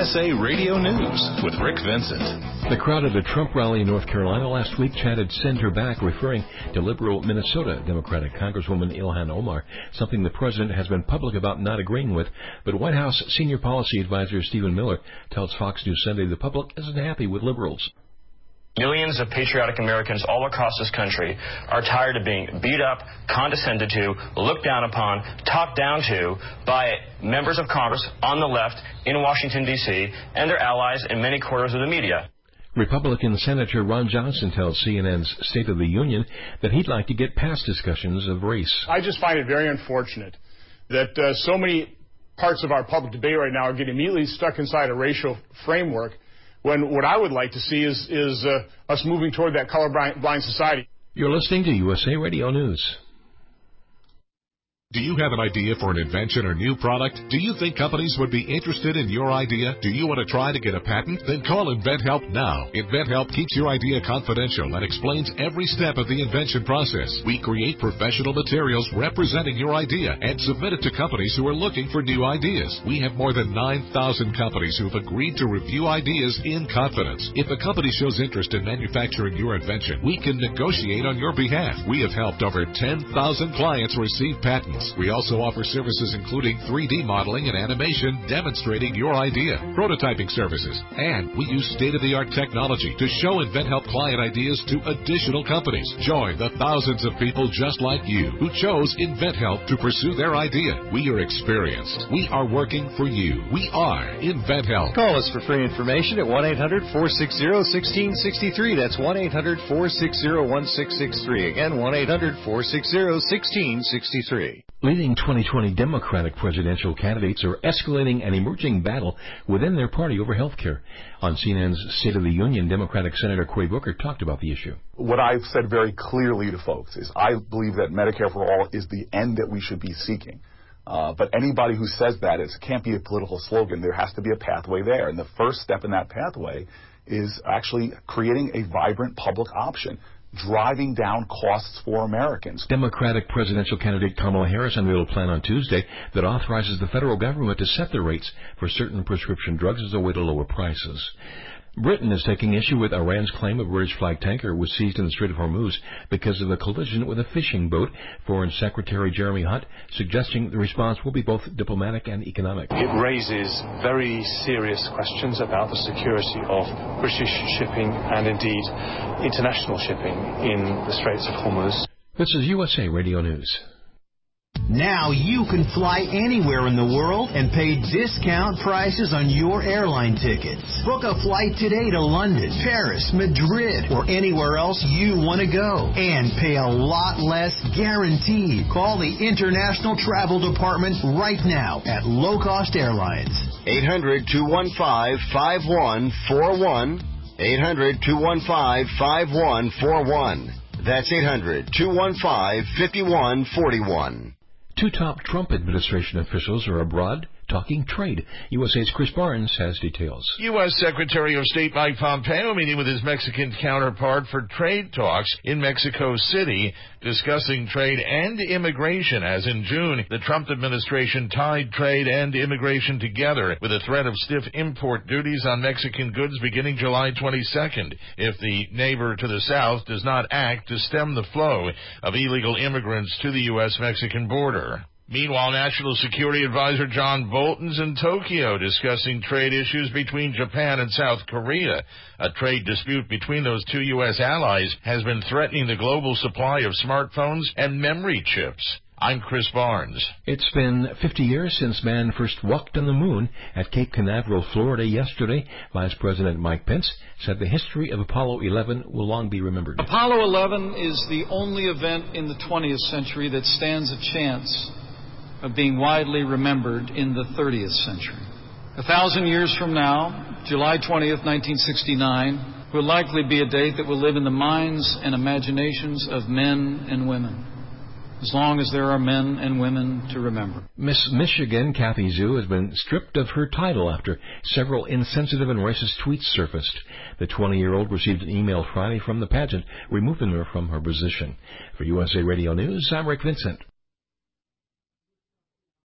USA Radio News with Rick Vincent. The crowd at a Trump rally in North Carolina last week chanted "Send her back," referring to liberal Minnesota Democratic Congresswoman Ilhan Omar, something the president has been public about not agreeing with. But White House senior policy advisor Stephen Miller tells Fox News Sunday the public isn't happy with liberals. Millions of patriotic Americans all across this country are tired of being beat up, condescended to, looked down upon, talked down to by members of Congress on the left in Washington, D.C., and their allies in many quarters of the media. Republican Senator Ron Johnson tells CNN's State of the Union that he'd like to get past discussions of race. I just find it very unfortunate that so many parts of our public debate right now are getting immediately stuck inside a racial framework, when what I would like to see is us moving toward that colorblind society. You're listening to USA Radio News. Do you have an idea for an invention or new product? Do you think companies would be interested in your idea? Do you want to try to get a patent? Then call InventHelp now. InventHelp keeps your idea confidential and explains every step of the invention process. We create professional materials representing your idea and submit it to companies who are looking for new ideas. We have more than 9,000 companies who've agreed to review ideas in confidence. If a company shows interest in manufacturing your invention, we can negotiate on your behalf. We have helped over 10,000 clients receive patents. We also offer services including 3D modeling and animation demonstrating your idea, prototyping services, and we use state-of-the-art technology to show InventHelp client ideas to additional companies. Join the thousands of people just like you who chose InventHelp to pursue their idea. We are experienced. We are working for you. We are InventHelp. Call us for free information at 1-800-460-1663. That's 1-800-460-1663. Again, 1-800-460-1663. Leading 2020 Democratic presidential candidates are escalating an emerging battle within their party over health care. On CNN's State of the Union, Democratic Senator Cory Booker talked about the issue. What I've said very clearly to folks is I believe that Medicare for All is the end that we should be seeking. But anybody who says that, it can't be a political slogan. There has to be a pathway there. And the first step in that pathway is actually creating a vibrant public option, driving down costs for Americans. Democratic presidential candidate Kamala Harris unveiled a plan on Tuesday that authorizes the federal government to set the rates for certain prescription drugs as a way to lower prices. Britain is taking issue with Iran's claim a British flag tanker was seized in the Strait of Hormuz because of a collision with a fishing boat. Foreign Secretary Jeremy Hunt suggesting the response will be both diplomatic and economic. It raises very serious questions about the security of British shipping and indeed international shipping in the Straits of Hormuz. This is USA Radio News. Now you can fly anywhere in the world and pay discount prices on your airline tickets. Book a flight today to London, Paris, Madrid, or anywhere else you want to go. And pay a lot less guaranteed. Call the International Travel Department right now at Low Cost Airlines. 800-215-5141. 800-215-5141. That's 800-215-5141. Two top Trump administration officials are abroad talking trade. USA's Chris Barnes has details. U.S. Secretary of State Mike Pompeo meeting with his Mexican counterpart for trade talks in Mexico City, discussing trade and immigration, as in June, the Trump administration tied trade and immigration together with a threat of stiff import duties on Mexican goods beginning July 22nd if the neighbor to the south does not act to stem the flow of illegal immigrants to the U.S.-Mexican border. Meanwhile, National Security Advisor John Bolton's in Tokyo discussing trade issues between Japan and South Korea. A trade dispute between those two U.S. allies has been threatening the global supply of smartphones and memory chips. I'm Chris Barnes. It's been 50 years since man first walked on the moon at Cape Canaveral, Florida yesterday. Vice President Mike Pence said the history of Apollo 11 will long be remembered. Apollo 11 is the only event in the 20th century that stands a chance of being widely remembered in the 30th century. 1,000 years from now, July 20th, 1969, will likely be a date that will live in the minds and imaginations of men and women, as long as there are men and women to remember. Miss Michigan, Kathy Zhu, has been stripped of her title after several insensitive and racist tweets surfaced. The 20-year-old received an email Friday from the pageant removing her from her position. For USA Radio News, I'm Rick Vincent.